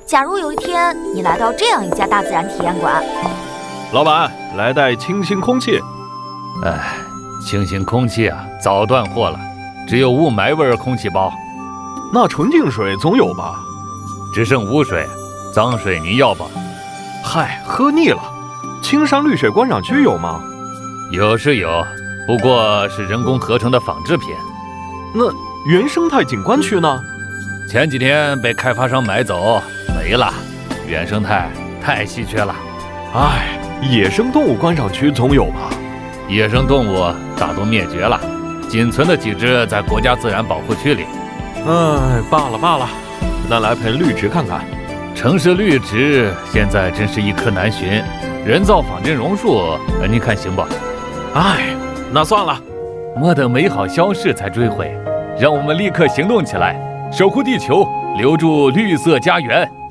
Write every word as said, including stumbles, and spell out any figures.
假如有一天你来到这样一家大自然体验馆， 老板，来袋清新空气。 哎，清新空气啊，早断货了，只有雾霾味空气包。 那纯净水总有吧？ 只剩污水，脏水您要吧？ 嗨，喝腻了。青山绿水观赏区有吗？ 有是有，不过是人工合成的仿制品。 那原生态景观区呢？ 前几天被开发商买走，没了。原生态太稀缺了。 唉，野生动物观赏区总有吧？ 野生动物大都灭绝了，仅存的几只在国家自然保护区里。 唉，罢了罢了，那来盆绿植看看。 城市绿植现在真是一棵难寻，人造仿真榕树，呃，您看行不？ 唉，那算了。 莫等美好消逝才追悔，让我们立刻行动起来，守护地球，留住绿色家园。